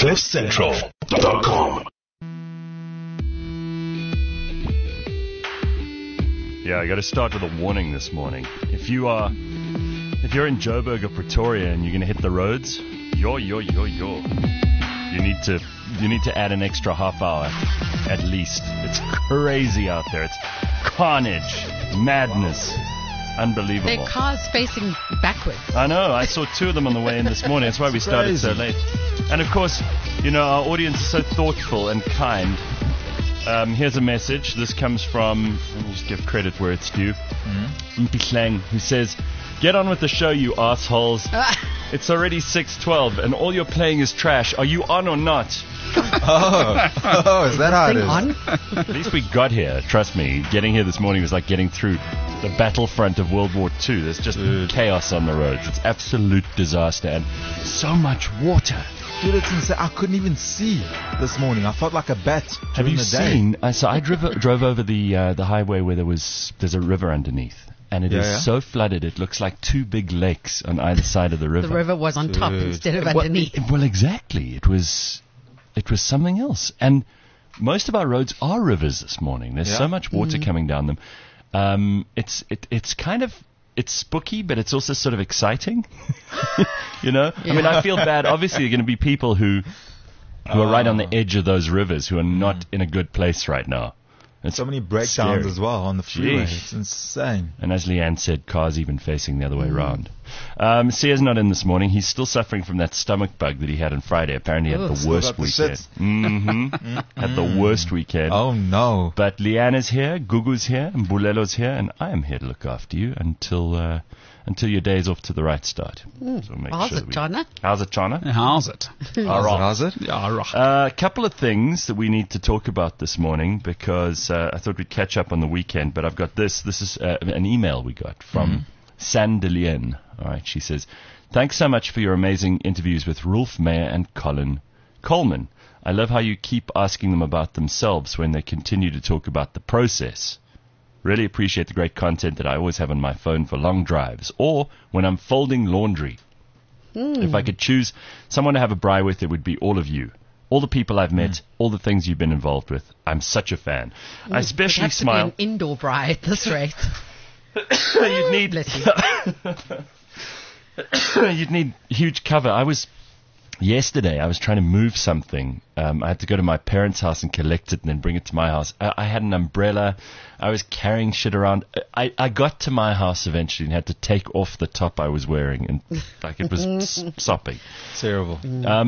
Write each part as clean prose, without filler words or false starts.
CliffCentral.com. Yeah, I got to start with a warning this morning. If you're in Joburg or Pretoria and you're going to hit the roads, you need to add an extra half hour at least. It's crazy out there. It's carnage, madness, unbelievable. Their cars facing backwards. I know. I saw two of them on the way in this morning. That's why we started so late. And of course, our audience is so thoughtful and kind. Here's a message. This comes from, let me just give credit where it's due, Mpihlang, who says, "Get on with the show, you assholes. It's already 6:12 and all you're playing is trash. Are you on or not?" Oh, is that how it is? On? At least we got here. Trust me, getting here this morning was like getting through the battlefront of World War II. There's just chaos on the roads. It's absolute disaster and so much water. Dude, it's insane. I couldn't even see this morning. I felt like a bat Have during you the day. seen? So I drove over the highway where there's a river underneath, and it is so flooded. It looks like two big lakes on either side of the river. The river was on top instead of underneath. Well, exactly. It was something else. And most of our roads are rivers this morning. There's so much water coming down them. It's spooky, but it's also sort of exciting. I mean, I feel bad. Obviously, there are going to be people who are right on the edge of those rivers who are not in a good place right now. It's so many breakdowns scary as well on the freeway. Jeez. It's insane. And as Leanne said, cars even facing the other way around. Sia's not in this morning. He's still suffering from that stomach bug that he had on Friday. Apparently he had the worst weekend. Had the worst weekend. Oh, no. But Leanne is here, Gugu's here, and Bulelo's here, and I am here to look after you until your day is off to the right start. So make How's sure it, Chana? How's it, Chana? How's it? How's it? Yeah, A couple of things that we need to talk about this morning because I thought we'd catch up on the weekend, but I've got this. This is an email we got from Sandelien. All right, she says, "Thanks so much for your amazing interviews with Rolf Meyer and Colin Coleman. I love how you keep asking them about themselves when they continue to talk about the process. Really appreciate the great content that I always have on my phone for long drives or when I'm folding laundry. If I could choose someone to have a braai with, it would be all of you. All the people I've met, all the things you've been involved with. I'm such a fan. I especially smile." To be an indoor braai at this rate. You'd need Bless you. you'd need huge cover. Yesterday I was trying to move something. I had to go to my parents' house and collect it and then bring it to my house. I had an umbrella. I was carrying shit around. I got to my house eventually and had to take off the top I was wearing, and like it was sopping. Terrible.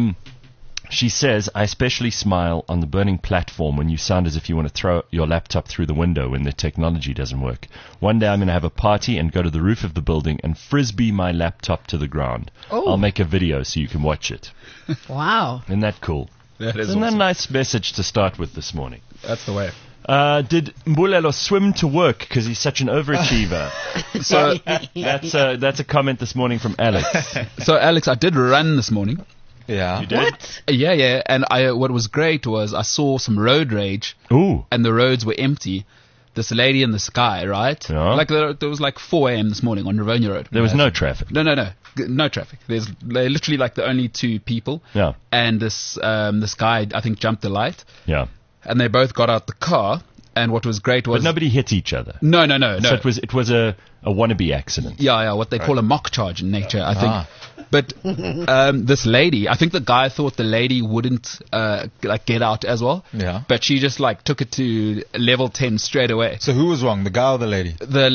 She says, "I especially smile on the burning platform when you sound as if you want to throw your laptop through the window when the technology doesn't work. One day I'm going to have a party and go to the roof of the building and frisbee my laptop to the ground. I'll make a video so you can watch it." Wow. Isn't that cool? That is Isn't that a awesome. nice message to start with this morning? That's the way. Did Mbulelo swim to work because he's such an overachiever? So, That's a comment this morning from Alex. Alex, I did run this morning. Yeah. You did? What? Yeah. And what was great was I saw some road rage, Ooh. and the roads were empty. This lady in the sky, right? Yeah. Like there was like 4 a.m. this morning on Rivonia Road. There was no traffic. No traffic. They're literally like the only two people. Yeah. And this guy, I think, jumped the light, Yeah. and they both got out the car. And what was great was But nobody hit each other. No. So it was a wannabe accident. Yeah, what they call a mock charge in nature, I think. But this lady, I think the guy thought the lady wouldn't get out as well. Yeah. But she just took it to level 10 straight away. So who was wrong, the guy or the lady? The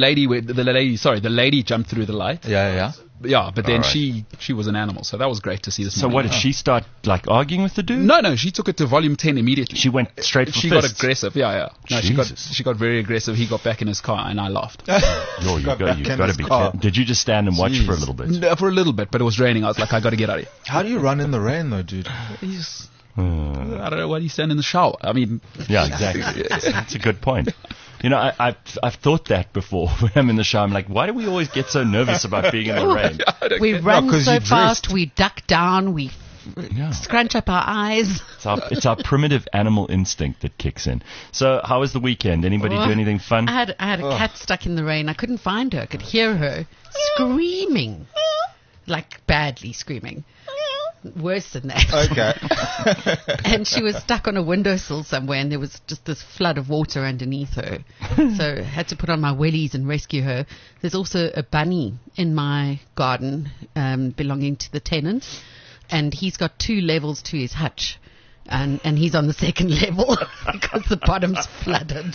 lady jumped through the light. Yeah. Yeah, but then All right. she was an animal, so that was great to see this So morning. what, did she start arguing with the dude? No, she took it to volume 10 immediately. She went straight for She fists. got aggressive, yeah. No, Jesus. she got very aggressive. He got back in his car, and I laughed. Yo, you've got to be careful. Did you just stand and watch for a little bit? No, for a little bit, but it was raining. I was like, I got to get out of here. How do you run in the rain, though, dude? I don't know why do you stand in the shower. I mean, Yeah, exactly. That's a good point. I've thought that before when I'm in the shower. I'm like, why do we always get so nervous about being in the rain? We run 'cause so you fast, drift. we duck down, we Yeah. scrunch up our eyes. It's our primitive animal instinct that kicks in. So how was the weekend? Anybody do anything fun? I had a cat stuck in the rain. I couldn't find her. I could hear her screaming, like badly screaming. worse than that. Okay. And she was stuck on a windowsill somewhere, and there was just this flood of water underneath her. So I had to put on my wellies and rescue her. There's also a bunny in my garden belonging to the tenant, and he's got 2 levels to his hutch. And he's on the 2nd level because the bottom's flooded.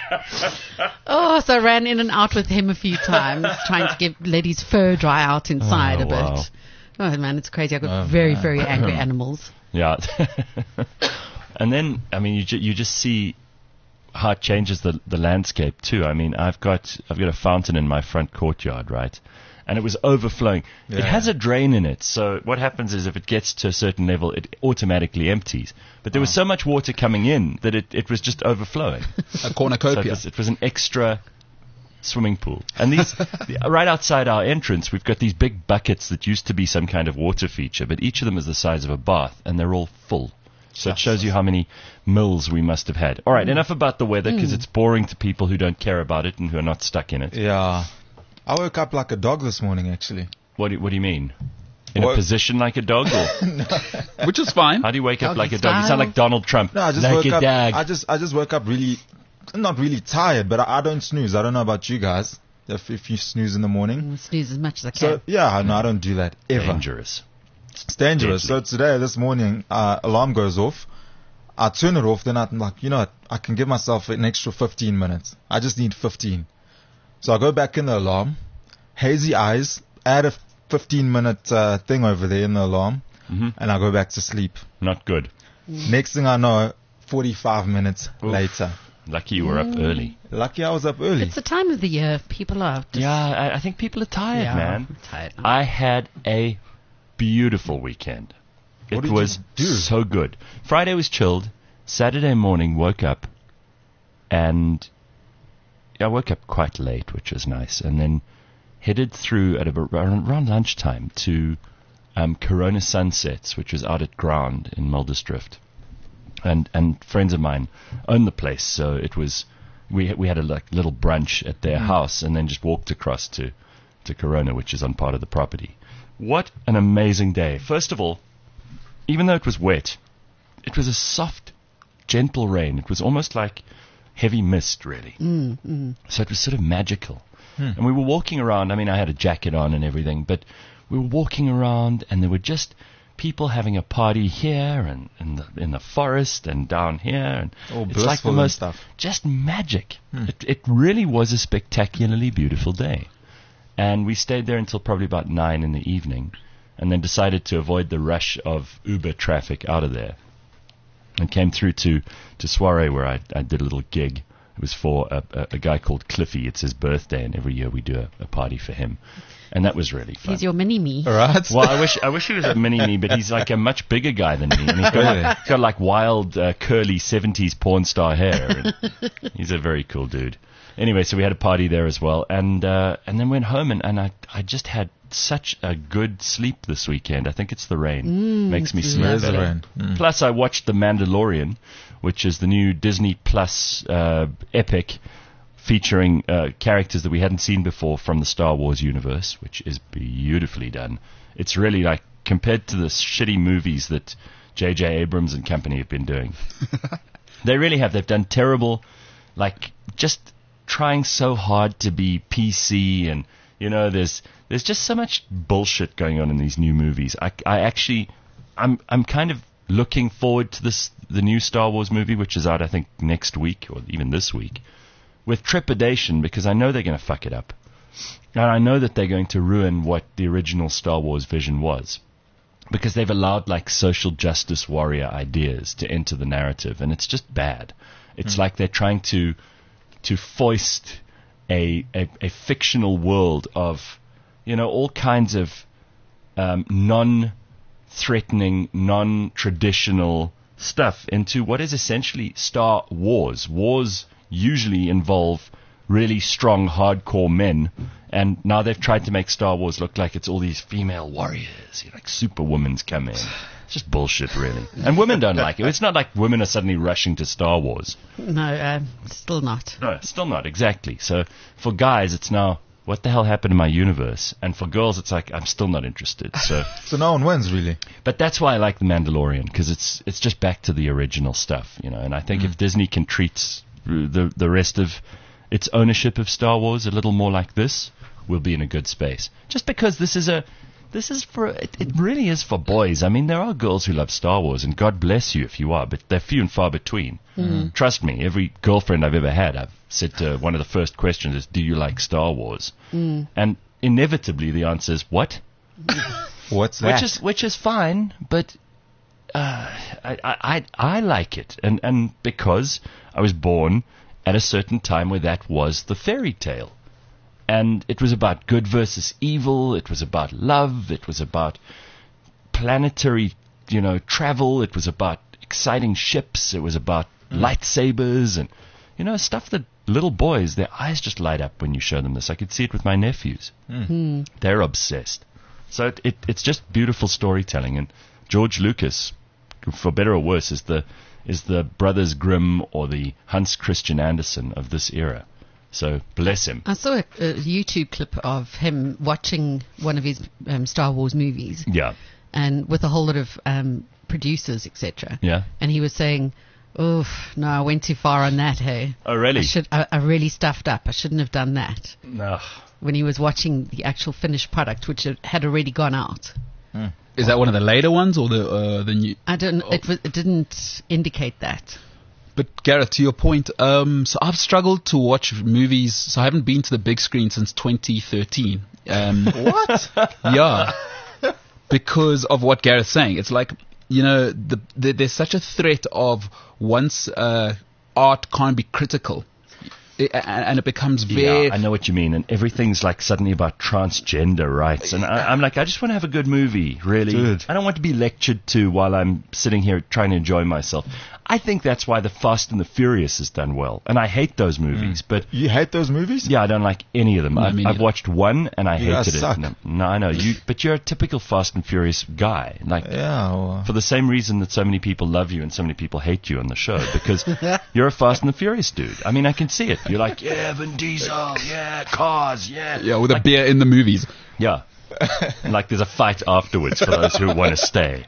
Oh, so I ran in and out with him a few times, trying to let his fur dry out inside a bit. Wow. Oh, man, it's crazy. I've got very angry animals. Yeah. And then, I mean, you just see how it changes the landscape too. I mean, I've got a fountain in my front courtyard, right? And it was overflowing. Yeah. It has a drain in it, so what happens is if it gets to a certain level, it automatically empties. But there was so much water coming in that it was just overflowing. A cornucopia. So it was an extra swimming pool. And right outside our entrance, we've got these big buckets that used to be some kind of water feature, but each of them is the size of a bath, and they're all full. So it shows you how many mills we must have had. All right, enough about the weather, because it's boring to people who don't care about it and who are not stuck in it. Yeah. I woke up like a dog this morning, actually. What do you mean? In a position like a dog? Or Which is fine. how do you wake up Doggy like a dog? You sound style. like Donald Trump. No, I just like woke a up. dog. I just woke up really, not really tired, but I don't snooze. I don't know about you guys. If you snooze in the morning. I'll snooze as much as I can. So yeah, no, I don't do that ever. Dangerous. It's dangerous. Deadly. So this morning, alarm goes off. I turn it off. Then I'm like, you know what? I can give myself an extra 15 minutes. I just need 15. So I go back in the alarm. Hazy eyes. Add a 15-minute thing over there in the alarm, and I go back to sleep. Not good. Next thing I know, 45 minutes later. Lucky you were up early. Lucky I was up early. It's the time of the year. People are just Yeah, I think people are tired, man. tired. I had a beautiful weekend. What It did was you do? so good. Friday was chilled. Saturday morning, woke up, and I woke up quite late, which was nice, and then headed through at around lunchtime to Corona Sunsets, which was out at Ground in Muldersdrift. And friends of mine own the place, so it was we had a little brunch at their house, and then just walked across to Corona, which is on part of the property. What an amazing day! First of all, even though it was wet, it was a soft, gentle rain. It was almost like heavy mist, really. So it was sort of magical. And we were walking around. I mean, I had a jacket on and everything, but we were walking around, and there were just people having a party here and in the forest and down here, and All it's like the blissful and most stuff. just magic. It really was a spectacularly beautiful day, and we stayed there until probably about 9 in the evening, and then decided to avoid the rush of Uber traffic out of there, and came through to Soiree, where I did a little gig. It was for a guy called Cliffy. It's his birthday, and every year we do a party for him. And that was really fun. He's your mini-me. All right. Well, I wish he was a mini-me, but he's like a much bigger guy than me. And he's got like wild, curly 70s porn star hair. And he's a very cool dude. Anyway, so we had a party there as well. And then went home, and I just had such a good sleep this weekend. I think it's the rain. Makes me sleep There's the better. rain. Plus, I watched The Mandalorian, which is the new Disney Plus epic featuring characters that we hadn't seen before from the Star Wars universe, which is beautifully done. It's really like, compared to the shitty movies that J.J. Abrams and company have been doing. They really have. They've done terrible, like, just trying so hard to be PC, and, you know, there's just so much bullshit going on in these new movies. I'm kind of looking forward to the new Star Wars movie, which is out, I think, next week or even this week, with trepidation, because I know they're going to fuck it up. And I know that they're going to ruin what the original Star Wars vision was, because they've allowed like social justice warrior ideas to enter the narrative, and it's just bad. It's like they're trying to foist a fictional world of, you know, all kinds of non-threatening, non-traditional stuff into what is essentially Star Wars. Wars usually involve really strong, hardcore men, and now they've tried to make Star Wars look like it's all these female warriors, you know, like superwomen's come in. It's just bullshit, really. And women don't like it. It's not like women are suddenly rushing to Star Wars. No, still not. No, still not, exactly. So for guys, it's now what the hell happened in my universe? And for girls, it's like, I'm still not interested. So, So no one wins, really. but that's why I like The Mandalorian, because it's just back to the original stuff, you know. And I think if Disney can treat the rest of its ownership of Star Wars a little more like this, we'll be in a good space. Just because this is for it really is for boys. I mean, there are girls who love Star Wars, and God bless you if you are, but they're few and far between. Trust me, every girlfriend I've ever had, I've said to one of the first questions is, "Do you like Star Wars?" And inevitably the answer is, "What?" What's that? Which is fine, but I like it, and because I was born at a certain time where that was the fairy tale. And it was about good versus evil. It was about love. It was about planetary, travel. It was about exciting ships. It was about lightsabers and, stuff that little boys, their eyes just light up when you show them this. I could see it with my nephews. They're obsessed. So it's just beautiful storytelling. And George Lucas, for better or worse, is the Brothers Grimm or the Hans Christian Andersen of this era. So bless him. I saw a YouTube clip of him watching one of his Star Wars movies. Yeah. And with a whole lot of producers, etc. Yeah. And he was saying, "Oh no, I went too far on that. Hey. Oh really? I really stuffed up. I shouldn't have done that." No. When he was watching the actual finished product, which had already gone out. Is that one of the later ones or the new? I don't. It didn't indicate that. But Gareth, to your point, so I've struggled to watch movies. So I haven't been to the big screen since 2013. What? Yeah, because of what Gareth's saying. It's like, there's such a threat of once art can't be critical, and it becomes very... Yeah, I know what you mean. And everything's like suddenly about transgender rights. And I'm like, I just want to have a good movie, really. Dude. I don't want to be lectured to while I'm sitting here trying to enjoy myself. I think that's why The Fast and the Furious has done well. And I hate those movies, but... You hate those movies? Yeah, I don't like any of them. No, me I've neither. watched one and I You guys hated suck. it. No, I know. But you're a typical Fast and Furious guy. Like, Yeah. Well, for the same reason that so many people love you and so many people hate you on the show, because you're a Fast and the Furious dude. I mean, I can see it. You're like, yeah, Vin Diesel, yeah, cars, yeah. Yeah, with a beer in the movies. Yeah. And like there's a fight afterwards for those who want to stay,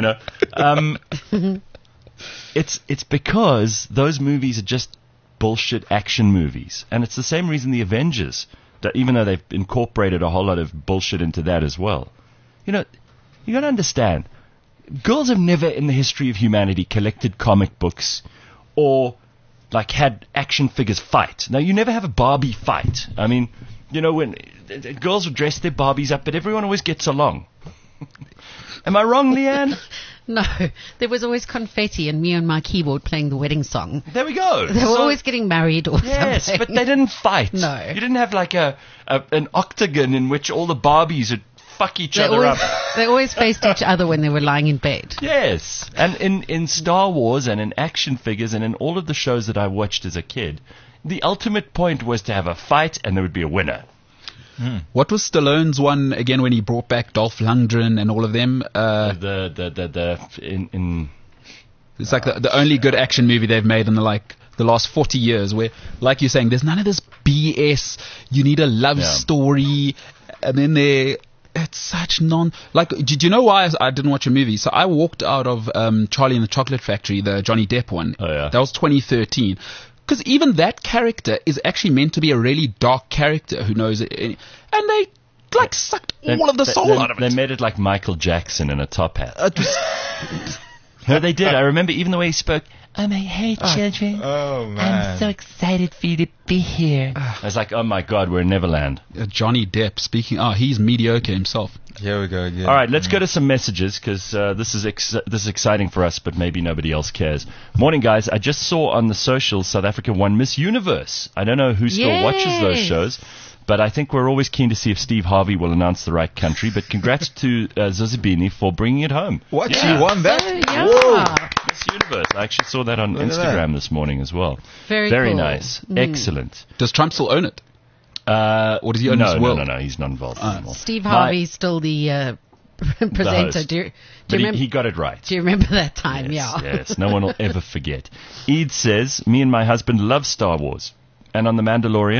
It's because those movies are just bullshit action movies. And it's the same reason the Avengers, that even though they've incorporated a whole lot of bullshit into that as well. You got to understand, girls have never in the history of humanity collected comic books or like had action figures fight. Now, you never have a Barbie fight. I mean, when girls would dress their Barbies up, but everyone always gets along. Am I wrong, Leanne? No, there was always confetti and me on my keyboard playing the wedding song. There we go. They were always getting married or yes, something. but they didn't fight. No. You didn't have like an octagon in which all the Barbies would fuck each other up. They always faced each other when they were lying in bed. Yes. And in Star Wars and in action figures and in all of the shows that I watched as a kid, the ultimate point was to have a fight and there would be a winner. What was Stallone's one again when he brought back Dolph Lundgren and all of them? It's like the only good action movie they've made in the last 40 years, where, like you're saying, there's none of this BS. You need a love story, and then it's such did you know why I didn't watch a movie? So I walked out of Charlie and the Chocolate Factory, the Johnny Depp one. Oh, yeah. That was 2013. Because even that character is actually meant to be a really dark character who knows it. And they sucked all of the soul out of it. They made it like Michael Jackson in a top hat. No, they did. I remember even the way he spoke. Oh, my hey, children. Oh, man. I'm so excited for you to be here. I was like, oh, my God, we're in Neverland. Johnny Depp speaking. He's mediocre himself. Here we go again. All right, let's go to some messages because this is exciting for us, but maybe nobody else cares. Morning, guys. I just saw on the socials South Africa won Miss Universe. I don't know who still watches those shows, but I think we're always keen to see if Steve Harvey will announce the right country. But congrats to Zozibini for bringing it home. What? Yeah. She won that? Yeah. Whoa. Miss Universe. I actually saw that on Look at Instagram this morning as well. Very cool. nice. Excellent. Does Trump still own it? Or does he own his world? No, he's not involved anymore. Steve Harvey's still the presenter. host. Do you But remember? he got it right. Do you remember that time? Yes, Yeah. yes. No one will ever forget. Eid says, me and my husband love Star Wars. And on The Mandalorian,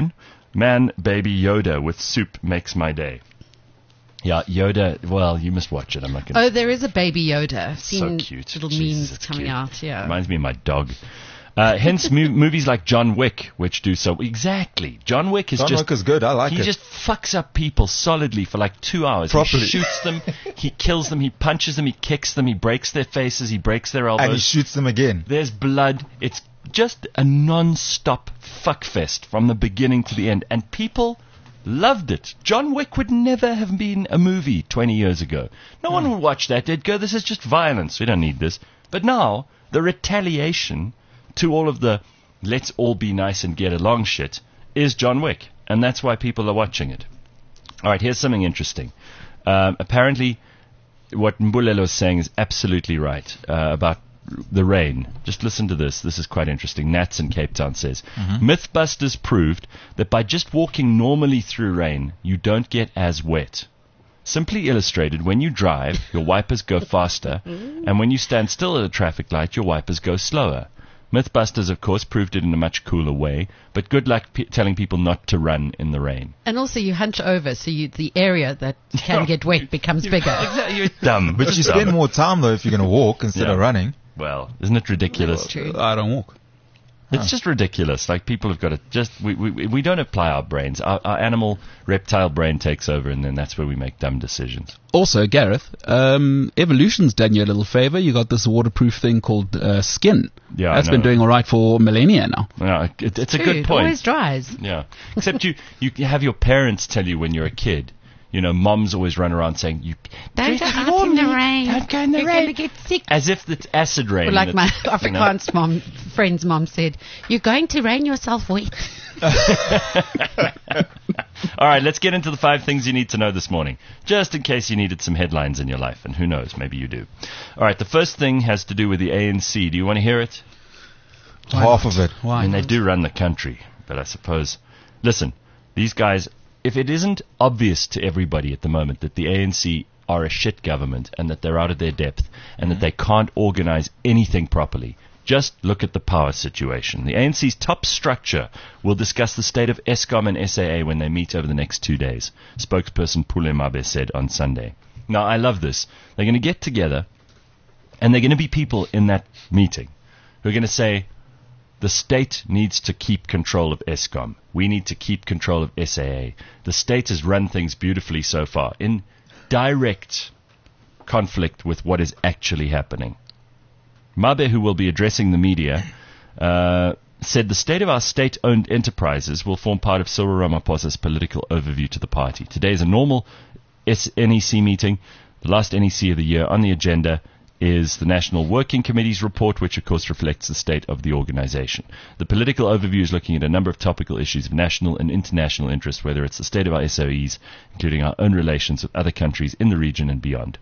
Man, baby Yoda with soup makes my day. Yeah, Yoda, well, you must watch it. I'm not going to... Oh, there is a baby Yoda. I've So seen cute. little Jesus, memes it's coming cute. out, yeah. Reminds me of my dog. Hence, movies like John Wick, which do so... Exactly. John Wick is John just... Wick is good. I like he it. just fucks up people solidly for like 2 hours. Properly. He shoots them, he kills them, he punches them, he kicks them, he breaks their faces, he breaks their elbows. And he shoots them again. There's blood. It's just a non-stop fuckfest from the beginning to the end. And people loved it. John Wick would never have been a movie 20 years ago. No one would watch that. They'd go, this is just violence. We don't need this. But now, the retaliation to all of the let's all be nice and get along shit is John Wick. And that's why people are watching it. All right, here's something interesting. Apparently, what Mbulelo is saying is absolutely right about the rain. Just listen to this. This is quite interesting. Nats in Cape Town says, Mythbusters proved that by just walking normally through rain, you don't get as wet. Simply illustrated, when you drive, your wipers go faster, and when you stand still at a traffic light, your wipers go slower. Mythbusters, of course, proved it in a much cooler way, but good luck telling people not to run in the rain. And also you hunch over, so the area that can get wet becomes bigger. Exactly, you're dumb. But you spend more time, though, if you're going to walk instead of running. Well, isn't it ridiculous? That's true. I don't walk. It's just ridiculous. Like, people have got to just... We don't apply our brains. Our animal, reptile brain takes over, and then that's where we make dumb decisions. Also, Gareth, evolution's done you a little favor. You got this waterproof thing called skin. Yeah, That's I know. been doing all right for millennia now. Yeah, it's a True, good it point. always dries. Yeah. Except you have your parents tell you when you're a kid. You know, moms always run around saying, Don't go out in the rain. Don't go in the You're rain. going to get sick. As if it's acid rain. Or like and my it's, you know. Afrikaans friend's mom said, you're going to rain yourself wet. All right, let's get into the 5 things you need to know this morning, just in case you needed some headlines in your life, and who knows, maybe you do. All right, the first thing has to do with the ANC. Do you want to hear it? Half of it. Why? I mean, they do run the country, but I suppose... Listen, these guys, if it isn't obvious to everybody at the moment that the ANC are a shit government and that they're out of their depth and that they can't organize anything properly, just look at the power situation. The ANC's top structure will discuss the state of Eskom and SAA when they meet over the next 2 days, spokesperson Pule Mabe said on Sunday. Now, I love this. They're going to get together, and they're going to be people in that meeting who are going to say, the state needs to keep control of Eskom. We need to keep control of SAA. The state has run things beautifully so far, in direct conflict with what is actually happening. Mabe, who will be addressing the media, said the state of our state-owned enterprises will form part of Cyril Ramaphosa's political overview to the party. Today is a normal NEC meeting, the last NEC of the year. On the agenda is the National Working Committee's report, which of course reflects the state of the organization. The political overview is looking at a number of topical issues of national and international interest, whether it's the state of our SOEs, including our own relations with other countries in the region and beyond.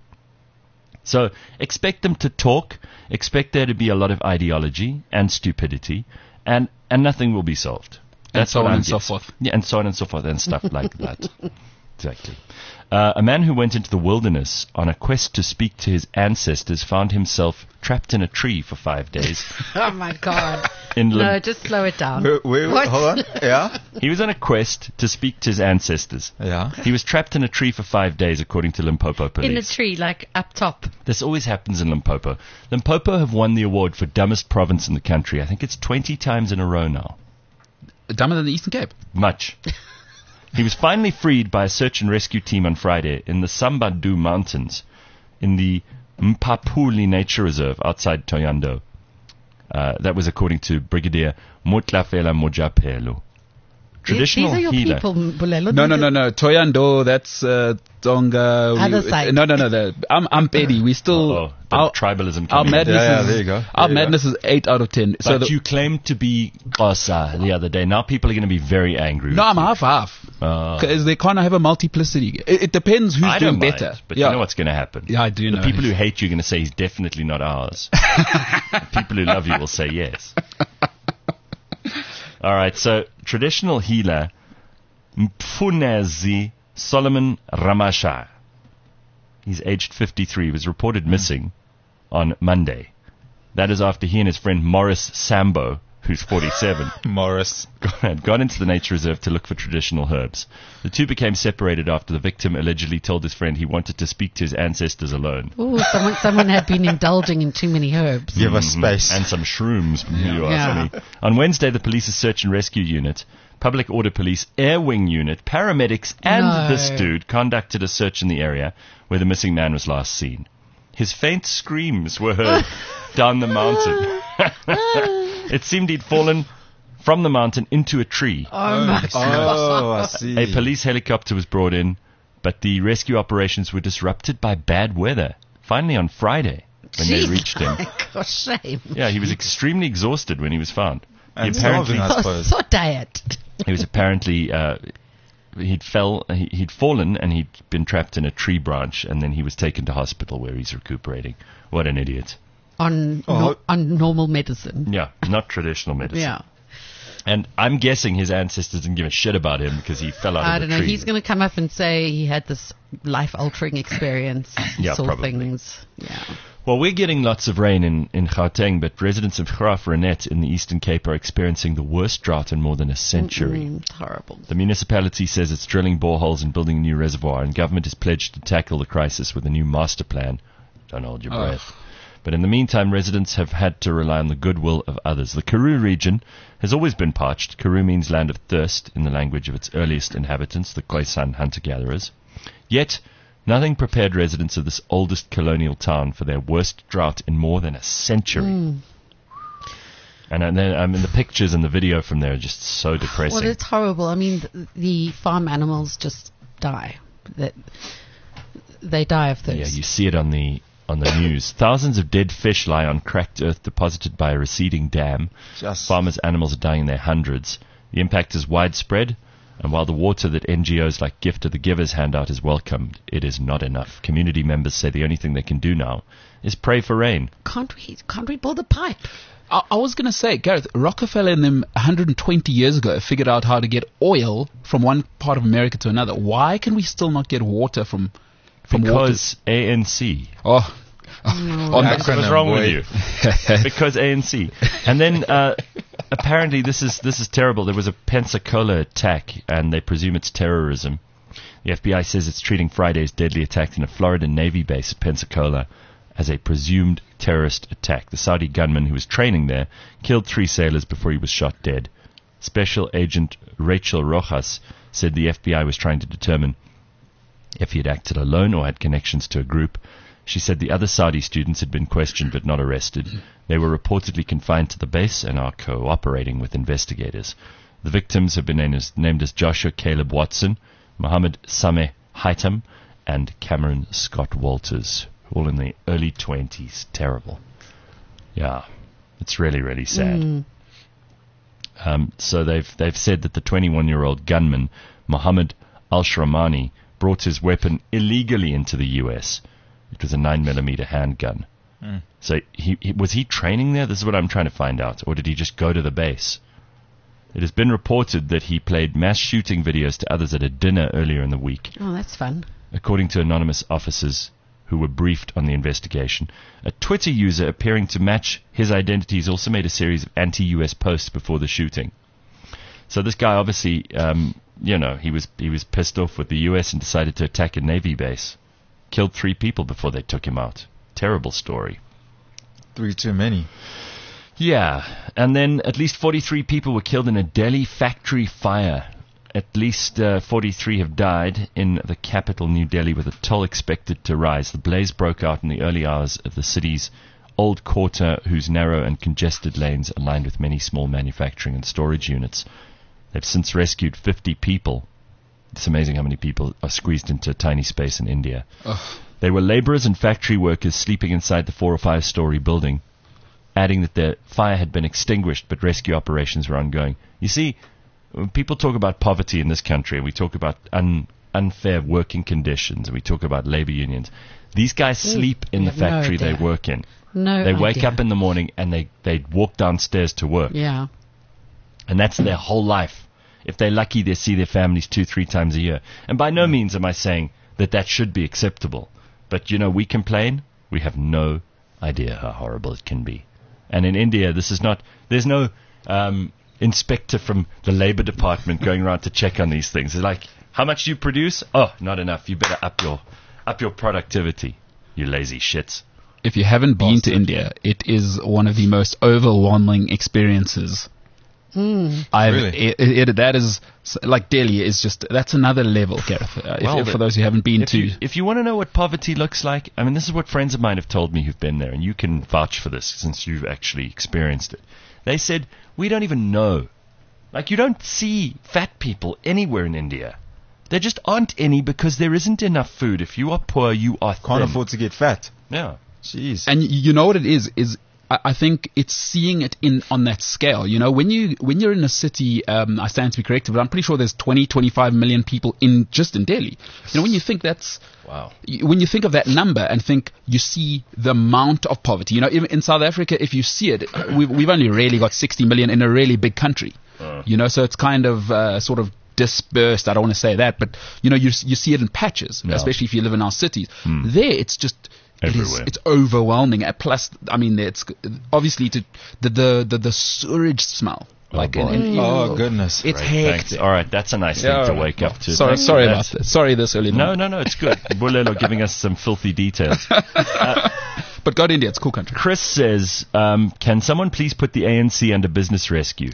So expect them to talk, expect there to be a lot of ideology and stupidity, and nothing will be solved. And so what on I'm and so guessing. forth. Yeah, and so on and so forth, and stuff like that. Exactly. A man who went into the wilderness on a quest to speak to his ancestors found himself trapped in a tree for 5 days. Oh, my God. In No, just slow it down. What? Hold on. Yeah? He was on a quest to speak to his ancestors. Yeah. He was trapped in a tree for 5 days, according to Limpopo police. In a tree, like up top. This always happens in Limpopo. Limpopo have won the award for dumbest province in the country. I think it's 20 times in a row now. Dumber than the Eastern Cape. Much. He was finally freed by a search and rescue team on Friday in the Sambadu Mountains in the Mpapuli Nature Reserve outside Toyando. That was according to Brigadier Mutlafela Mojapelo. Traditional These are your healer. people, Bulelo. No. Toyando, that's Tonga. Other side. No. I'm Petty. We still. The tribalism Our coming in. madness Yeah, is, there you go. Our There you madness is 8 out of 10. But you claimed to be Xhosa the other day. Now people are going to be very angry. No, with I'm you. half. Because they can't have a multiplicity. It depends who's I doing don't better. mind, but yeah. you know what's going to happen. Yeah, I do The know. people who hate you are going to say he's definitely not ours. The people who love you will say yes. All right, so traditional healer Mfunezi Solomon Ramasha. He's aged 53. He was reported missing on Monday. That is after he and his friend Morris Sambo who's 47, Morris. had gone into the nature reserve to look for traditional herbs. The two became separated after the victim allegedly told his friend he wanted to speak to his ancestors alone. Oh, someone had been indulging in too many herbs. Give us space. And some shrooms, you Yeah. ask me. On Wednesday, the police's search and rescue unit, public order police, air wing unit, paramedics, and No. this dude conducted a search in the area where the missing man was last seen. His faint screams were heard down the mountain. It seemed he'd fallen from the mountain into a tree. Oh my God. Oh, I see. A police helicopter was brought in, but the rescue operations were disrupted by bad weather. Finally, on Friday, when they Jeez, reached him. Gosh, shame. Yeah, he was extremely exhausted when he was found. And He apparently, starving, I suppose. So diet. he was apparently he'd fallen and he'd been trapped in a tree branch, and then he was taken to hospital where he's recuperating. What an idiot! On normal medicine. Yeah, not traditional medicine. Yeah. And I'm guessing his ancestors didn't give a shit about him because he fell out I of don't the know. tree. He's going to come up and say he had this life-altering experience. Yeah, saw probably. things. Yeah. Well, we're getting lots of rain in Gauteng, but residents of Graaf Reinet in the Eastern Cape are experiencing the worst drought in more than a century. It's horrible. The municipality says it's drilling boreholes and building a new reservoir, and government is pledged to tackle the crisis with a new master plan. Don't hold your breath. But in the meantime, residents have had to rely on the goodwill of others. The Karoo region has always been parched. Karoo means land of thirst in the language of its earliest inhabitants, the Khoisan hunter-gatherers. Yet, nothing prepared residents of this oldest colonial town for their worst drought in more than a century. And then the pictures and the video from there are just so depressing. Well, it's horrible. I mean, the farm animals just die. They die of thirst. Yeah, you see it on the news. Thousands of dead fish lie on cracked earth deposited by a receding dam. Farmers' animals are dying in their hundreds. The impact is widespread, and while the water that NGOs like Gift of the Givers hand out is welcomed, it is not enough. Community members say the only thing they can do now is pray for rain. Can't we build a pipe? I was going to say, Gareth, Rockefeller and them 120 years ago figured out how to get oil from one part of America to another. Why can we still not get water from Because ANC. Oh, What's wrong with you? Because ANC. And then apparently this is terrible. There was a Pensacola attack, and they presume it's terrorism. The FBI says it's treating Friday's deadly attack in a Florida Navy base at Pensacola as a presumed terrorist attack. The Saudi gunman who was training there killed 3 sailors before he was shot dead. Special Agent Rachel Rojas said the FBI was trying to determine if he had acted alone or had connections to a group. She said the other Saudi students had been questioned but not arrested. They were reportedly confined to the base and are cooperating with investigators. The victims have been named as Joshua Caleb Watson, Mohammed Sameh Haitam, and Cameron Scott Walters, all in the early 20s. Terrible. Yeah, it's really, really sad. So they've said that the 21-year-old gunman, Mohammed Al-Shramani, brought his weapon illegally into the U.S. It was a 9mm handgun. So was he training there? This is what I'm trying to find out. Or did he just go to the base? It has been reported that he played mass shooting videos to others at a dinner earlier in the week. Oh, that's fun. According to anonymous officers who were briefed on the investigation, a Twitter user appearing to match his identities also made a series of anti-U.S. posts before the shooting. So this guy obviously, he was pissed off with the U.S. and decided to attack a Navy base. Killed 3 people before they took him out. Terrible story. 3 too many. Yeah, and then at least 43 people were killed in a Delhi factory fire. At least 43 have died in the capital, New Delhi, with a toll expected to rise. The blaze broke out in the early hours of the city's old quarter, whose narrow and congested lanes are lined with many small manufacturing and storage units. They've since rescued 50 people. It's amazing how many people are squeezed into a tiny space in India. They were laborers and factory workers sleeping inside the 4 or 5-story building, adding that the fire had been extinguished, but rescue operations were ongoing. You see, when people talk about poverty in this country, and we talk about unfair working conditions, and we talk about labor unions, these guys sleep in the factory they work in. They wake up in the morning and they walk downstairs to work. Yeah. And that's their whole life. If they're lucky, they see their families 2-3 times a year. And by no means am I saying that should be acceptable. But, we complain. We have no idea how horrible it can be. And in India, there's no inspector from the labor department going around to check on these things. They're like, how much do you produce? Oh, not enough. You better up your productivity, you lazy shits. If you haven't been to India, it is one of the most overwhelming experiences. That is like Delhi is just, that's another level, Gareth. For those who haven't been to. If you want to know what poverty looks like, I mean, this is what friends of mine have told me who've been there, and you can vouch for this since you've actually experienced it. They said, we don't even know. Like, you don't see fat people anywhere in India. There just aren't any because there isn't enough food. If you are poor, you are thin. Can't afford to get fat. Yeah. Jeez. And you know what it is I think it's seeing it on that scale. You know, when you're in a city, I stand to be corrected, but I'm pretty sure there's 25 million people in Delhi. You know, when you think wow. When you think of that number and think you see the amount of poverty, you know, in South Africa, if you see it, we've only really got 60 million in a really big country. You know, so it's kind of sort of dispersed. I don't want to say that, but you know, you see it in patches, especially if you live in our cities. There, it's just. It's overwhelming. Plus, I mean, it's obviously the sewage smell. Oh goodness! It's hectic. Thanks. All right, that's a nice thing to wake up to. Sorry about that. Sorry this early. No, it's good. Bulelo giving us some filthy details. But go to India, it's a cool country. Chris says, can someone please put the ANC under business rescue?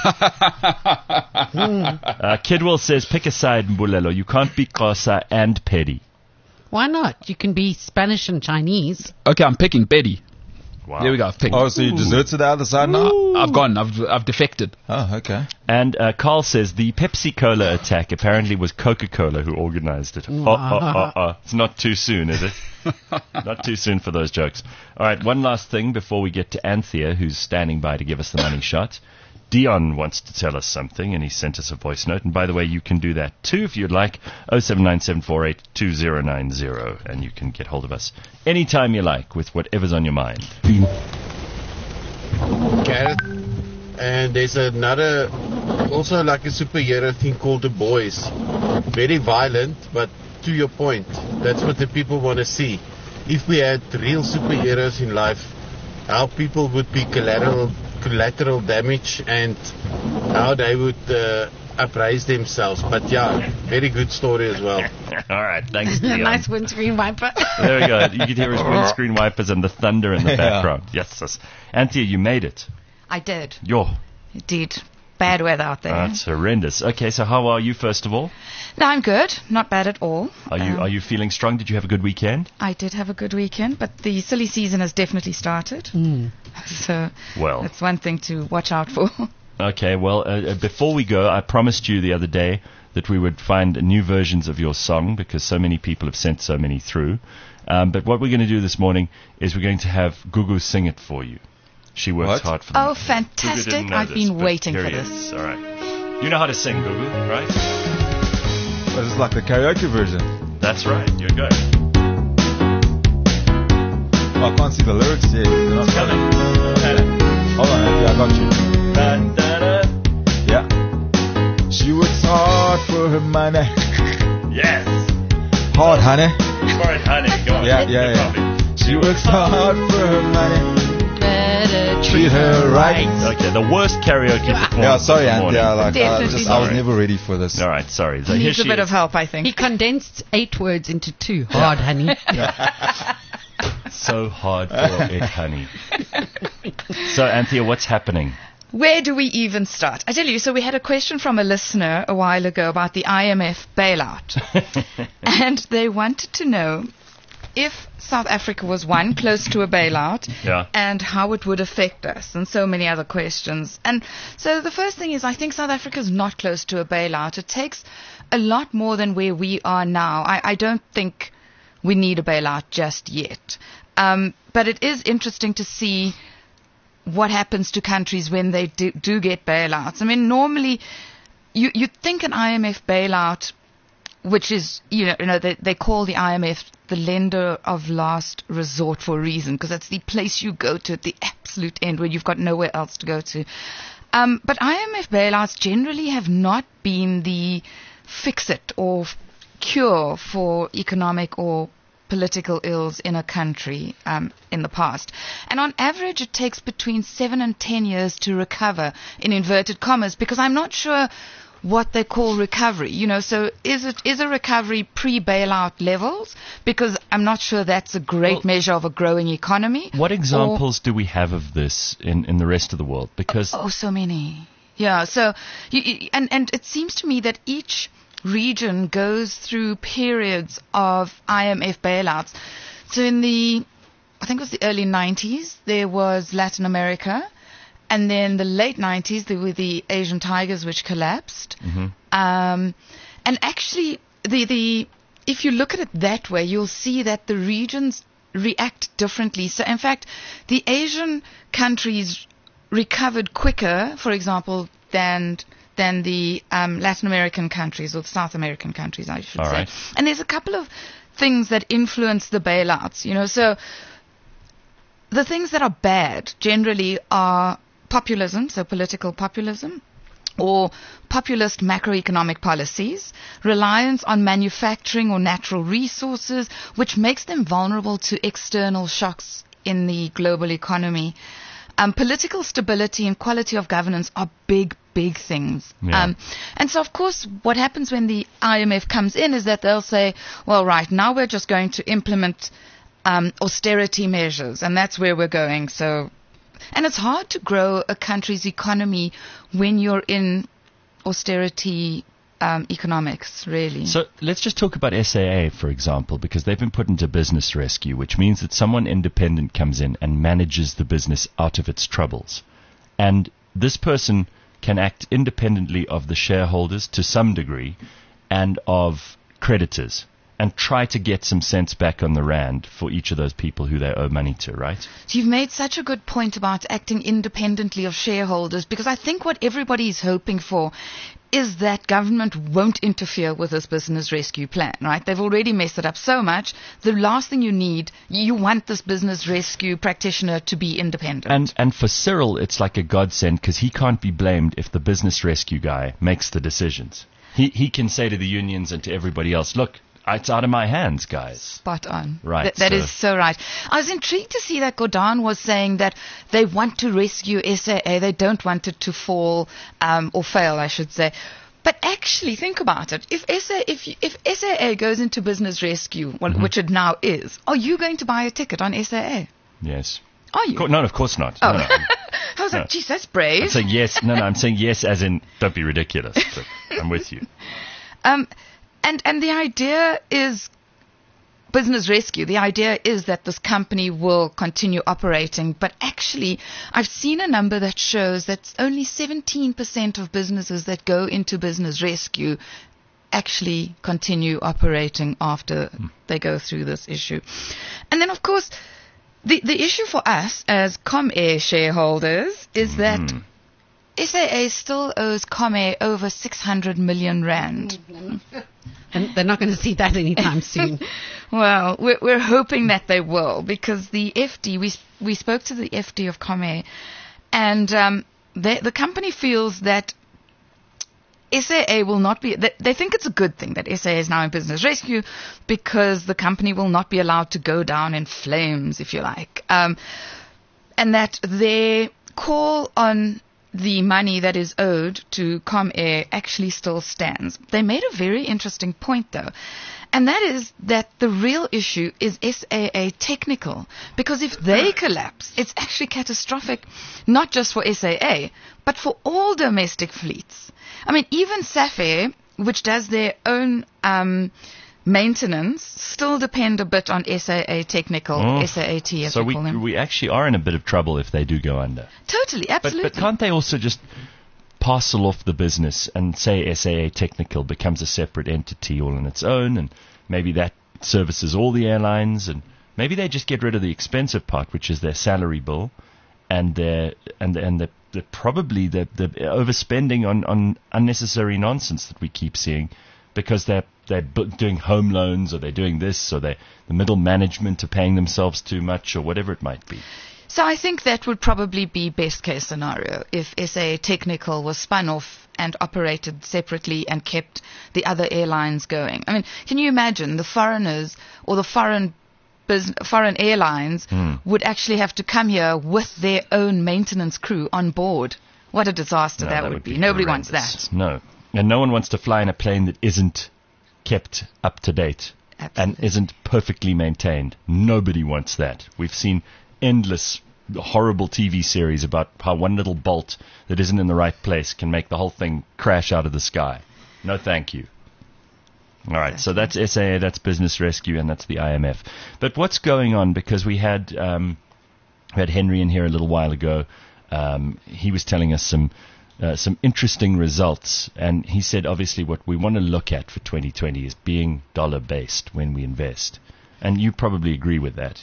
Kidwell says, pick a side, Bulelo. You can't be Xhosa and Pedi. Why not? You can be Spanish and Chinese. Okay, I'm picking Betty. Wow. There we go. I've picked. Oh, so you desert to the other side now? I've gone. I've defected. Oh, okay. And Carl says the Pepsi Cola attack apparently was Coca-Cola who organized it. It's not too soon, is it? Not too soon for those jokes. All right, one last thing before we get to Anthea, who's standing by to give us the money shot. Dion wants to tell us something, and he sent us a voice note. And by the way, you can do that too if you'd like. 0797482090, and you can get hold of us anytime you like with whatever's on your mind. Gareth, and there's another, also like a superhero thing called The Boys. Very violent, but to your point, that's what the people want to see. If we had real superheroes in life, how people would be collateral damage and how they would upraise themselves. But yeah, very good story as well. All right, thanks, Dion. Nice windscreen wiper. There we go. You could hear his windscreen wipers and the thunder in the background. Yes. Anthea, you made it. I did. Yo. Indeed. Bad weather out there. That's horrendous. Okay, so how are you, first of all? No, I'm good. Not bad at all. Are you feeling strong? Did you have a good weekend? I did have a good weekend, but the silly season has definitely started. So that's one thing to watch out for. Okay, well, before we go, I promised you the other day that we would find new versions of your song because so many people have sent so many through. But what we're going to do this morning is we're going to have Gugu sing it for you. She works hard for Oh, fantastic. I've been waiting for this. All right. You know how to sing, Gugu, right? This is like the karaoke version. That's right. You're good. Oh, I can't see the lyrics yet. It's coming. Hold on, Anthony, I got you. Yeah. She works hard for her money. Yes. Hard, honey. For it, honey. Go on. Yeah. She works hard for her money. Better Treat her right. Okay, the worst karaoke performance. Yeah, sorry, Anthony. I was never ready for this. All right, sorry. So Needs a bit of help, I think. He condensed 8 words into 2. Hard, honey. So hard for it, honey. So, Anthea, what's happening? Where do we even start? I tell you, so we had a question from a listener a while ago about the IMF bailout. And they wanted to know if South Africa was, one, close to a bailout, and how it would affect us, and so many other questions. And so the first thing is, I think South Africa is not close to a bailout. It takes a lot more than where we are now. I don't think we need a bailout just yet. But it is interesting to see what happens to countries when they do get bailouts. I mean, normally, you'd think an IMF bailout, which is, they call the IMF the lender of last resort for a reason, because that's the place you go to at the absolute end when you've got nowhere else to go to. But IMF bailouts generally have not been the fix-it or cure for economic or political ills in a country in the past. And on average, it takes between 7 and 10 years to recover, in inverted commas, because I'm not sure what they call recovery. So is a recovery pre-bailout levels? Because I'm not sure that's a great measure of a growing economy. What examples do we have of this in the rest of the world? Because so many. Yeah, so and it seems to me that each region goes through periods of IMF bailouts. So I think it was the early 90s, there was Latin America. And then the late 90s, there were the Asian tigers, which collapsed. Mm-hmm. And actually, if you look at it that way, you'll see that the regions react differently. So, in fact, the Asian countries recovered quicker, for example, than the Latin American countries, or the South American countries, I should say. Right. And there's a couple of things that influence the bailouts. So the things that are bad generally are populism, so political populism, or populist macroeconomic policies, reliance on manufacturing or natural resources, which makes them vulnerable to external shocks in the global economy. Political stability and quality of governance are big things. Yeah. And so, of course, what happens when the IMF comes in is that they'll say, well, right, now we're just going to implement austerity measures, and that's where we're going. And it's hard to grow a country's economy when you're in austerity economics, really. So let's just talk about SAA, for example, because they've been put into business rescue, which means that someone independent comes in and manages the business out of its troubles. And this person can act independently of the shareholders to some degree and of creditors, and try to get some sense back on the rand for each of those people who they owe money to, right? So you've made such a good point about acting independently of shareholders, because I think what everybody is hoping for is that government won't interfere with this business rescue plan, right? They've already messed it up so much. The last thing you want this business rescue practitioner to be independent. And for Cyril, it's like a godsend, because he can't be blamed if the business rescue guy makes the decisions. He can say to the unions and to everybody else, look, it's out of my hands, guys. Spot on. Right. That is so right. I was intrigued to see that Gordon was saying that they want to rescue SAA. They don't want it to fall or fail, I should say. But actually, think about it. If SAA goes into business rescue, which it now is, are you going to buy a ticket on SAA? Yes. Are you? No, of course not. Oh. No. I was like, geez, that's brave. I'm saying yes. No, I'm saying yes as in don't be ridiculous. But I'm with you. And the idea is business rescue. The idea is that this company will continue operating. But actually, I've seen a number that shows that only 17% of businesses that go into business rescue actually continue operating after they go through this issue. And then, of course, the issue for us as Comair shareholders is that SAA still owes Comair over 600 million rand. And they're not going to see that anytime soon. Well, we're hoping that they will, because the FD, we spoke to the FD of Comair, and the company feels that SAA will not be, they think it's a good thing that SAA is now in business rescue, because the company will not be allowed to go down in flames, if you like. And that their call on the money that is owed to Comair actually still stands. They made a very interesting point, though, and that is that the real issue is SAA technical, because if they collapse, it's actually catastrophic, not just for SAA, but for all domestic fleets. I mean, even Safair, which does their own maintenance, still depend a bit on SAA technical, SAAT, as so we call them. we actually are in a bit of trouble if they do go under. Totally, absolutely. But can't they also just parcel off the business and say SAA Technical becomes a separate entity all on its own, and maybe that services all the airlines, and maybe they just get rid of the expensive part, which is their salary bill, and the probably the overspending on unnecessary nonsense that we keep seeing, because they're doing home loans, or they're doing this, or the middle management are paying themselves too much, or whatever it might be. So I think that would probably be best case scenario if SAA Technical was spun off and operated separately and kept the other airlines going. I mean, can you imagine the foreigners or the foreign foreign airlines would actually have to come here with their own maintenance crew on board. What a disaster that would be. Nobody wants horrendous. that. No. And no one wants to fly in a plane that isn't kept up to date and isn't perfectly maintained. Nobody wants that. We've seen endless horrible TV series about how one little bolt that isn't in the right place can make the whole thing crash out of the sky. No, thank you. All right, so that's SAA, that's Business Rescue, and that's the IMF. But what's going on? Because we had Henry in here a little while ago. He was telling us some interesting results, and he said obviously what we want to look at for 2020 is being dollar-based when we invest. And you probably agree with that.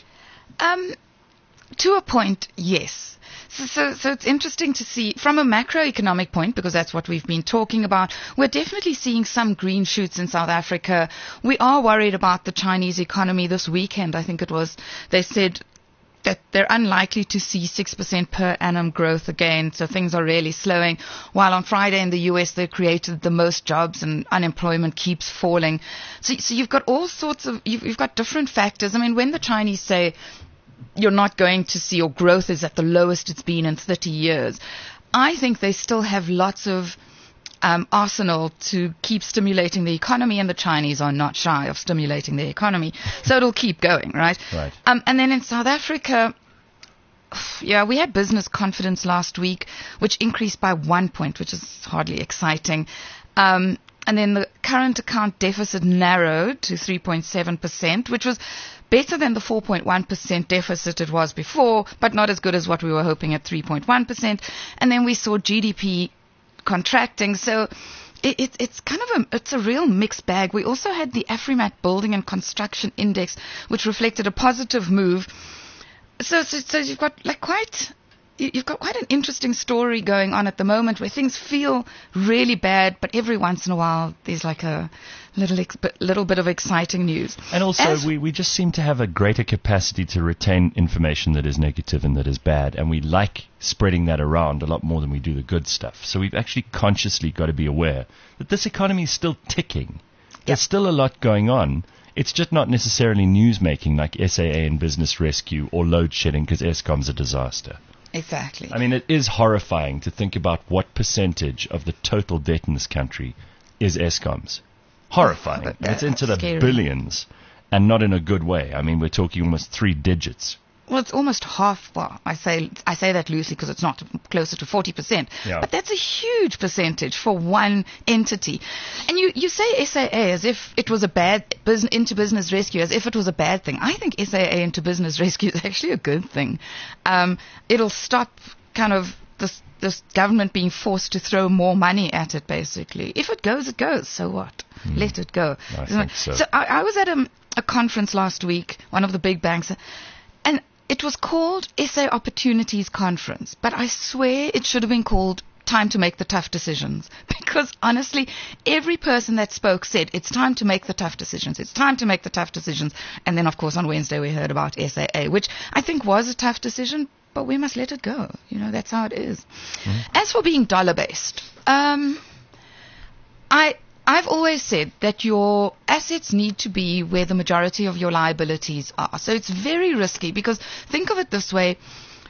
To a point, yes. So it's interesting to see from a macroeconomic point, because that's what we've been talking about. We're definitely seeing some green shoots in South Africa. We are worried about the Chinese economy this weekend. I think it was, they said that they're unlikely to see 6% per annum growth again, so things are really slowing. While on Friday in the US they created the most jobs and unemployment keeps falling. So you've got all sorts of, you've got different factors. I mean, when the Chinese say you're not going to see, or growth is at the lowest it's been in 30 years, I think they still have lots of arsenal to keep stimulating the economy, and the Chinese are not shy of stimulating the economy. So it'll keep going, right? Right. And then in South Africa, yeah, we had business confidence last week, which increased by 1 point, which is hardly exciting. And then the current account deficit narrowed to 3.7%, which was better than the 4.1% deficit it was before, but not as good as what we were hoping at 3.1%. And then we saw GDP contracting. So it's kind of it's a real mixed bag. We also had the Afrimat Building and Construction Index, which reflected a positive move. So you've got quite an interesting story going on at the moment, where things feel really bad, but every once in a while there's like a little bit of exciting news. And also, we just seem to have a greater capacity to retain information that is negative and that is bad, and we like spreading that around a lot more than we do the good stuff. So we've actually consciously got to be aware that this economy is still ticking. There's still a lot going on. It's just not necessarily news-making like SAA and Business Rescue or load shedding, because Eskom's a disaster. Exactly. I mean, it is horrifying to think about what percentage of the total debt in this country is Eskom's. Horrifying. It's into the billions, and not in a good way. I mean, we're talking almost 3 digits. Well, it's almost half. Well, I say that loosely because it's not closer to 40%. Yeah. But that's a huge percentage for one entity. And you say SAA as if it was a bad into Business Rescue, as if it was a bad thing. I think SAA into Business Rescue is actually a good thing. It'll stop kind of this government being forced to throw more money at it, basically. If it goes, it goes. So what? Let it go. I think so. So I was at a conference last week, one of the big banks, and it was called SA Opportunities Conference, but I swear it should have been called Time to Make the Tough Decisions, because honestly, every person that spoke said, it's time to make the tough decisions. It's time to make the tough decisions. And then, of course, on Wednesday we heard about SAA, which I think was a tough decision, but we must let it go. You know, that's how it is. As for being dollar-based, I've always said that your assets need to be where the majority of your liabilities are. So it's very risky, because think of it this way.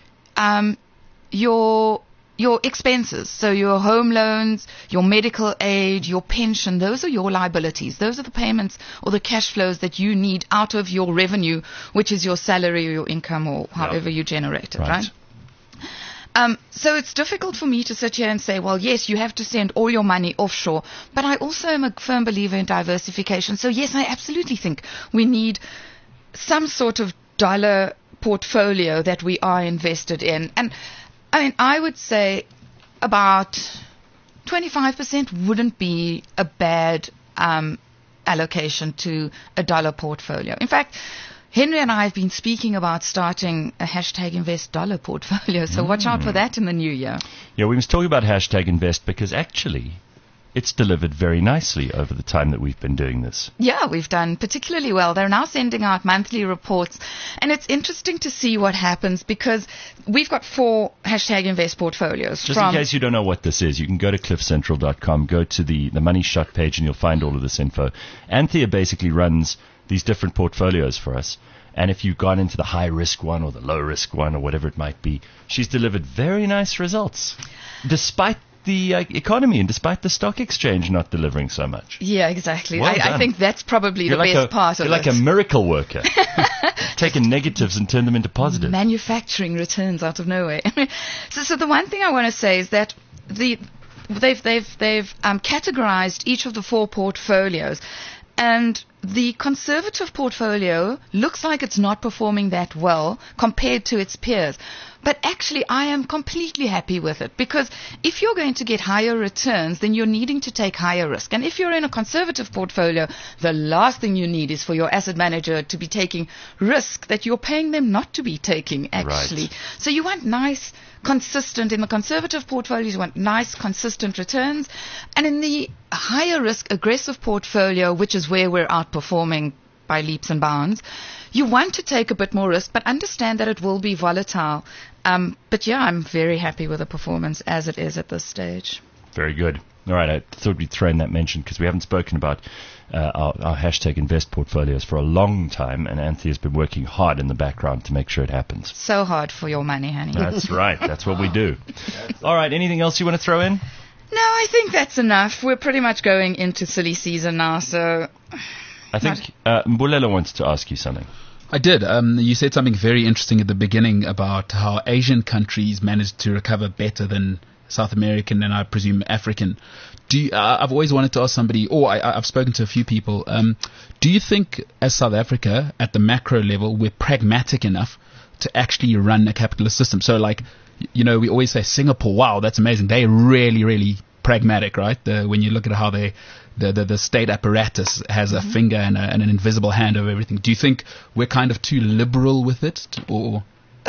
Your expenses, so your home loans, your medical aid, your pension, those are your liabilities. Those are the payments or the cash flows that you need out of your revenue, which is your salary or your income or however you generate it, right? So it's difficult for me to sit here and say, well, yes, you have to send all your money offshore. But I also am a firm believer in diversification. So, yes, I absolutely think we need some sort of dollar portfolio that we are invested in. And, I mean, I would say about 25% wouldn't be a bad allocation to a dollar portfolio. In fact, Henry and I have been speaking about starting a #InvestDollar portfolio, so watch out for that in the new year. Yeah, we must talk about #Invest, because actually it's delivered very nicely over the time that we've been doing this. Yeah, we've done particularly well. They're now sending out monthly reports, and it's interesting to see what happens, because we've got 4 #Invest portfolios. Just in case you don't know what this is, you can go to cliffcentral.com, go to the Money Shot page, and you'll find all of this info. Anthea basically runs these different portfolios for us, And if you've gone into the high-risk one or the low-risk one or whatever it might be, she's delivered very nice results, despite the economy and despite the stock exchange not delivering so much. Yeah, exactly. Well I done. think that's probably the best part of it. You're like a miracle worker. Taking negatives and turn them into positives. Manufacturing returns out of nowhere. So the one thing I want to say is that they've categorized each of the 4 portfolios, and the conservative portfolio looks like it's not performing that well compared to its peers. But actually, I am completely happy with it, because if you're going to get higher returns, then you're needing to take higher risk. And if you're in a conservative portfolio, the last thing you need is for your asset manager to be taking risk that you're paying them not to be taking, actually. Right. So you want nice, consistent, in the conservative portfolios, you want nice, consistent returns. And in the higher risk, aggressive portfolio, which is where we're outperforming by leaps and bounds, you want to take a bit more risk, but understand that it will be volatile. But yeah, I'm very happy with the performance as it is at this stage. Very good. All right, I thought we'd throw in that mention because we haven't spoken about our hashtag invest portfolios for a long time, and Anthea's been working hard in the background to make sure it happens. So hard for your money, honey. That's right. That's what we do. All right, anything else you want to throw in? No, I think that's enough. We're pretty much going into silly season now, so... I think Mbulela wants to ask you something. I did. You said something very interesting at the beginning about how Asian countries managed to recover better than South American and I presume African. I've always wanted to ask somebody, or I've spoken to a few people, do you think as South Africa at the macro level we're pragmatic enough to actually run a capitalist system? So like, we always say Singapore, wow, that's amazing. They're really, really pragmatic, right? When you look at how the state apparatus has a finger and an invisible hand over everything. Do you think we're kind of too liberal with it, or?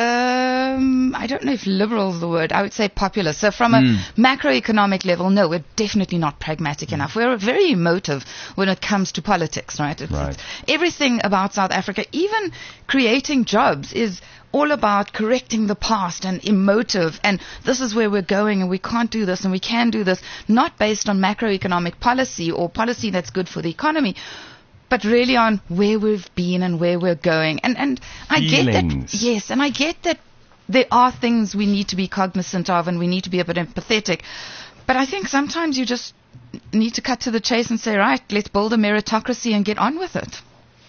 I don't know if liberal is the word. I would say populist. So from a macroeconomic level, no, we're definitely not pragmatic enough. We're very emotive when it comes to politics, right? It's everything about South Africa, even creating jobs, is all about correcting the past and emotive, and this is where we're going, and we can't do this and we can do this, not based on macroeconomic policy or policy that's good for the economy, but really on where we've been and where we're going. And I get that, yes, and I get that there are things we need to be cognizant of and we need to be a bit empathetic, but I think sometimes you just need to cut to the chase and say, right, let's build a meritocracy and get on with it.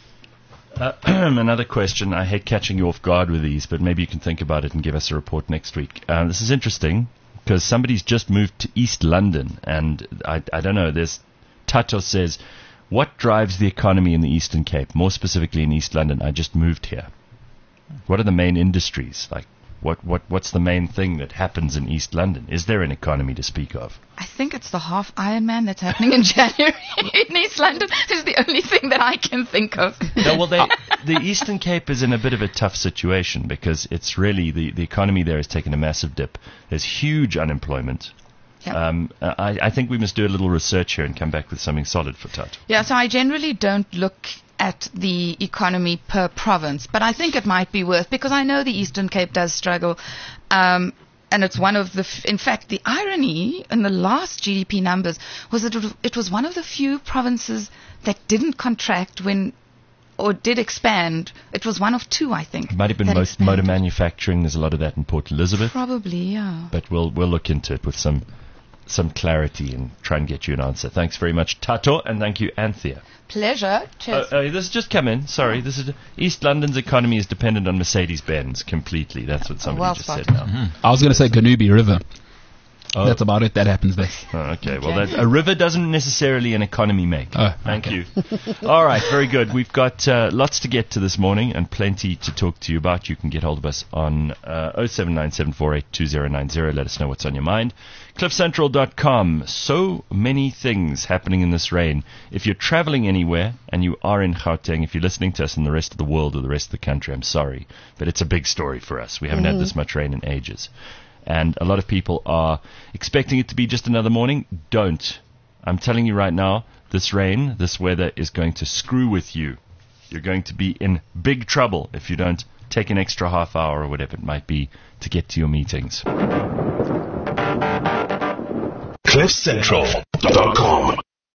Another question. I hate catching you off guard with these, but maybe you can think about it and give us a report next week. This is interesting because somebody's just moved to East London, and I don't know. Tato says, what drives the economy in the Eastern Cape, more specifically in East London? I just moved here. What are the main industries? Like, what's the main thing that happens in East London? Is there an economy to speak of? I think it's the half Ironman that's happening in January in East London. Is the only thing that I can think of. No, well, the Eastern Cape is in a bit of a tough situation because it's really the economy there has taken a massive dip. There's huge unemployment. Yep. I think we must do a little research here and come back with something solid for Tato. Yeah, so I generally don't look at the economy per province, but I think it might be worth, because I know the Eastern Cape does struggle, and it's one of in fact, the irony in the last GDP numbers was that it was one of the few provinces that didn't contract or did expand. It was one of two, I think. It might have been most motor manufacturing. There's a lot of that in Port Elizabeth. Probably, yeah. But we'll look into it with some clarity and try and get you an answer. Thanks very much, Tato, and thank you, Anthea. Pleasure. Cheers. This has just come in. Sorry, East London's economy is dependent on Mercedes-Benz completely. That's what somebody just said now. Mm-hmm. I was going to say Ganubi River. Oh. That's about it. That happens there. Oh, okay. Well, a river doesn't necessarily an economy make. Oh, Thank you. All right. Very good. We've got lots to get to this morning and plenty to talk to you about. You can get hold of us on 0797482090. Let us know what's on your mind. CliffCentral.com. So many things happening in this rain. If you're traveling anywhere and you are in Gauteng, if you're listening to us in the rest of the world or the rest of the country, I'm sorry, but it's a big story for us. We haven't had this much rain in ages. And a lot of people are expecting it to be just another morning. Don't. I'm telling you right now, this rain, this weather is going to screw with you. You're going to be in big trouble if you don't take an extra half hour or whatever it might be to get to your meetings. CliffCentral.com